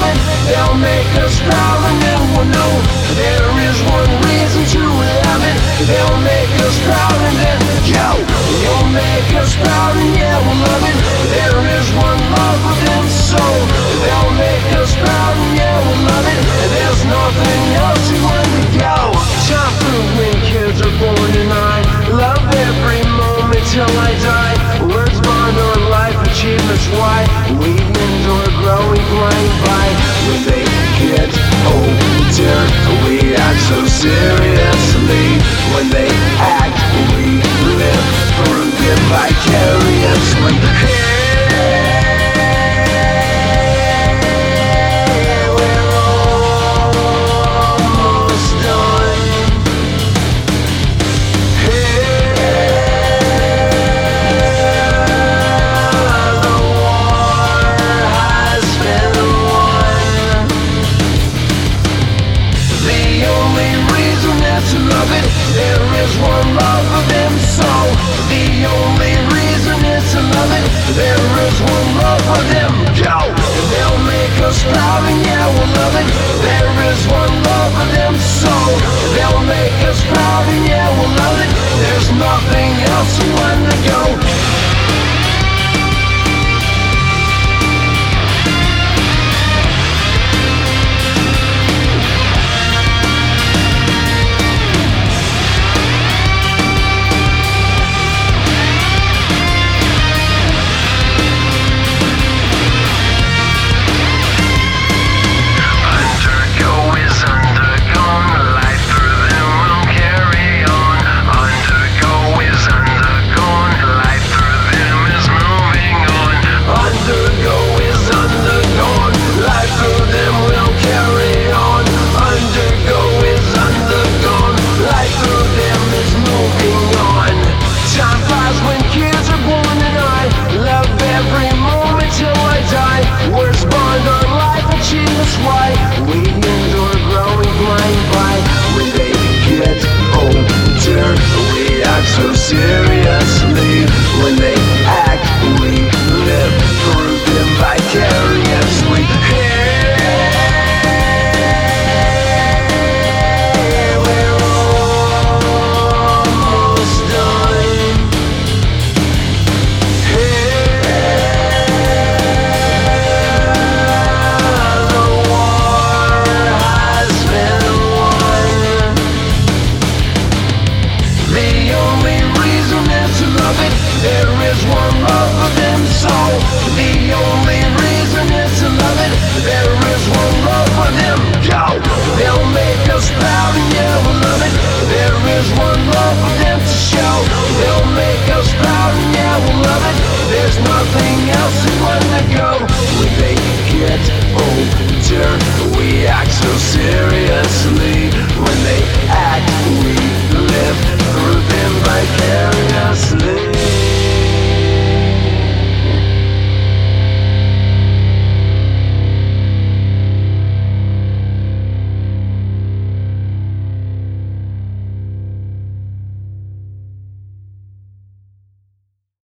it. They'll make us proud and then we'll know there is one reason to love it. They'll make us proud and then you'll make us proud and yeah, we'll love it. There is one love within soul. They'll make us proud and yeah, we'll love it. There's nothing else you want to go. Time for when kids are born and I love every moment till I die. Words bond our life, achievements why we endure growing blind by. When they get older, we act so seriously. When they act, we live through them vicariously. There is one love for them, so the only reason is to love it. There is one love for them, they'll make us proud and yeah, we'll love it. There is one love for them, so they'll make us proud and yeah, we'll love it. There's nothing else you want to go. So seriously, when they act, we live through them vicariously. Hey, we're almost done. The war has been won. The only reason is to love it. There is one love for them, so the only reason is to love it. There is one love for them, they'll make us proud and yeah, we'll love it. There is one love for them to show. They'll make us proud and yeah, we'll love it. There's nothing else we want to go. When they get older, we act so seriously.